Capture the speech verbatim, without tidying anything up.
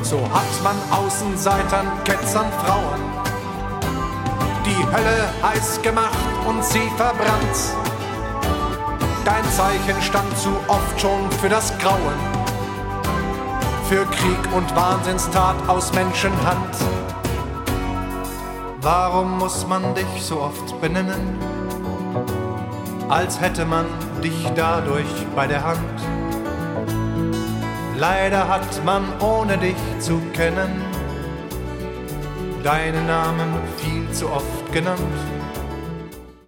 So hat man Außenseitern, Ketzern, Frauen die Hölle heiß gemacht und sie verbrannt. Dein Zeichen stand zu oft schon für das Grauen, für Krieg und Wahnsinnstat aus Menschenhand. Warum muss man dich so oft benennen, als hätte man dich dadurch bei der Hand? Leider hat man, ohne dich zu kennen, deinen Namen viel zu oft genannt.